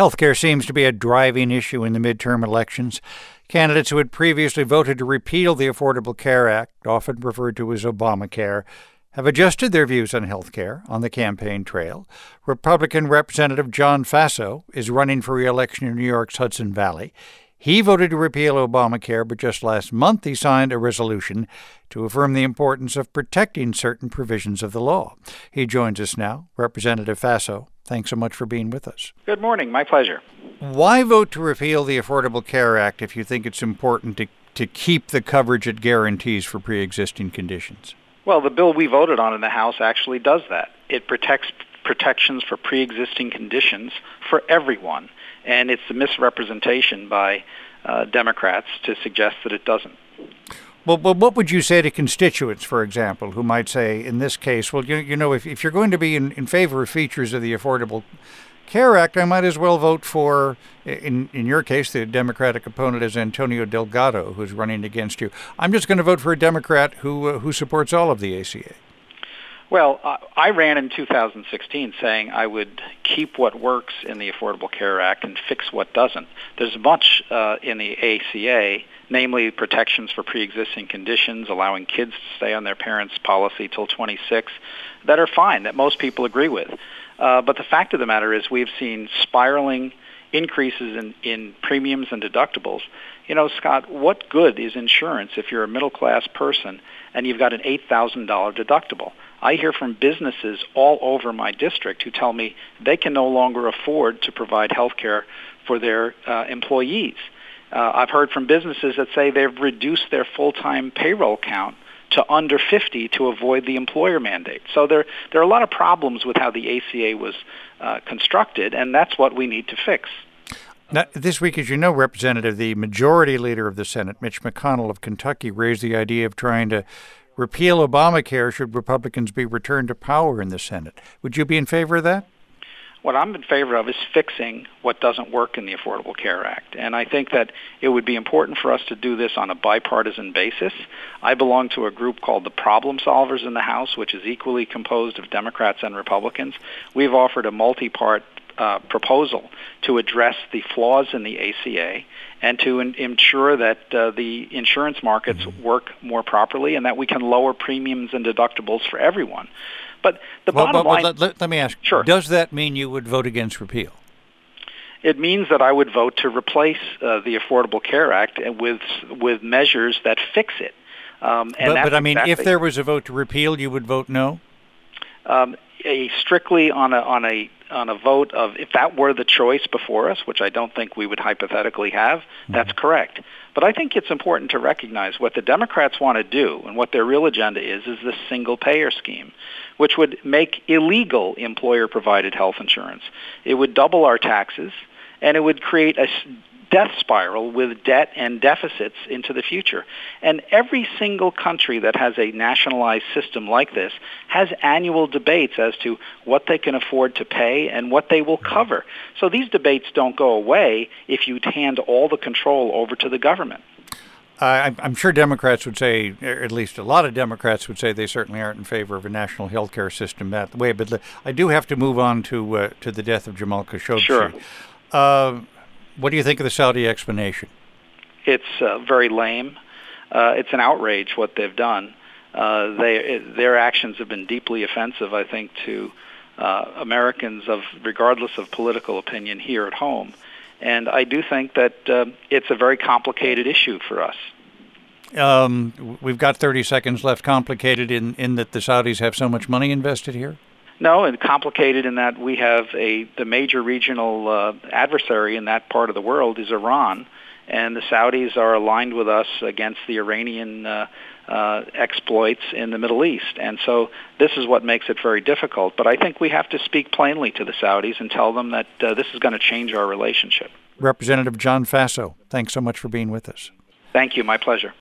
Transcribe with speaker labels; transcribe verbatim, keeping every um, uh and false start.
Speaker 1: Healthcare seems to be a driving issue in the midterm elections. Candidates who had previously voted to repeal the Affordable Care Act, often referred to as Obamacare, have adjusted their views on healthcare on the campaign trail. Republican Representative John Faso is running for re-election in New York's Hudson Valley. He voted to repeal Obamacare, but just last month he signed a resolution to affirm the importance of protecting certain provisions of the law. He joins us now. Representative Faso, thanks so much for being with us.
Speaker 2: Good morning. My pleasure.
Speaker 1: Why vote to repeal the Affordable Care Act if you think it's important to, to keep the coverage it guarantees for pre-existing conditions?
Speaker 2: Well, the bill we voted on in the House actually does that. It protects protections for pre-existing conditions for everyone. And it's a misrepresentation by uh, Democrats to suggest that it doesn't.
Speaker 1: Well, but what would you say to constituents, for example, who might say, in this case, well, you, you know, if, if you're going to be in, in favor of features of the Affordable Care Act, I might as well vote for, in, in your case, the Democratic opponent is Antonio Delgado, who's running against you. I'm just going to vote for a Democrat who uh, who supports all of the A C A.
Speaker 2: Well, uh, I ran in two thousand sixteen saying I would keep what works in the Affordable Care Act and fix what doesn't. There's much uh, in the A C A, namely protections for pre-existing conditions, allowing kids to stay on their parents' policy till twenty-six, that are fine, that most people agree with. Uh, but the fact of the matter is we've seen spiraling increases in, in premiums and deductibles. You know, Scott, what good is insurance if you're a middle-class person and you've got an eight thousand dollars deductible? I hear from businesses all over my district who tell me they can no longer afford to provide health care for their uh, employees. Uh, I've heard from businesses that say they've reduced their full-time payroll count to under fifty to avoid the employer mandate. So there, there are a lot of problems with how the A C A was uh, constructed, and that's what we need to fix.
Speaker 1: Now, this week, as you know, Representative, the majority leader of the Senate, Mitch McConnell of Kentucky, raised the idea of trying to repeal Obamacare should Republicans be returned to power in the Senate. Would you be in favor of that?
Speaker 2: What I'm in favor of is fixing what doesn't work in the Affordable Care Act. And I think that it would be important for us to do this on a bipartisan basis. I belong to a group called the Problem Solvers in the House, which is equally composed of Democrats and Republicans. We've offered a multi-part uh, proposal to address the flaws in the A C A and to in- ensure that uh, the insurance markets work more properly and that we can lower premiums and deductibles for everyone. But the
Speaker 1: well,
Speaker 2: bottom
Speaker 1: well,
Speaker 2: line...
Speaker 1: Let, let, let me ask,
Speaker 2: sure.
Speaker 1: Does that mean you would vote against repeal?
Speaker 2: It means that I would vote to replace uh, the Affordable Care Act with with measures that fix it. Um, and
Speaker 1: but,
Speaker 2: that's
Speaker 1: but I mean,
Speaker 2: exactly,
Speaker 1: if there was a vote to repeal, you would vote no?
Speaker 2: Um, a strictly on a on a on a vote of if that were the choice before us, which I don't think we would hypothetically have, mm-hmm. That's correct. But I think it's important to recognize what the Democrats want to do and what their real agenda is, is this single-payer scheme, which would make illegal employer-provided health insurance. It would double our taxes, and it would create a death spiral with debt and deficits into the future. And every single country that has a nationalized system like this has annual debates as to what they can afford to pay and what they will cover. So these debates don't go away if you hand all the control over to the government.
Speaker 1: Uh, I'm sure Democrats would say, or at least a lot of Democrats would say, they certainly aren't in favor of a national health care system that way. But I do have to move on to uh, to the death of Jamal Khashoggi.
Speaker 2: Sure.
Speaker 1: Uh, What do you think of the Saudi explanation?
Speaker 2: It's uh, very lame. Uh, it's an outrage what they've done. Uh, they, it, their actions have been deeply offensive, I think, to uh, Americans of regardless of political opinion here at home. And I do think that uh, it's a very complicated issue for us.
Speaker 1: Um, we've got thirty seconds left. Complicated in, in that the Saudis have so much money invested here?
Speaker 2: No, and complicated in that we have a the major regional uh, adversary in that part of the world is Iran, and the Saudis are aligned with us against the Iranian uh, uh, exploits in the Middle East. And so this is what makes it very difficult. But I think we have to speak plainly to the Saudis and tell them that uh, this is going to change our relationship.
Speaker 1: Representative John Faso, thanks so much for being with us.
Speaker 2: Thank you. My pleasure.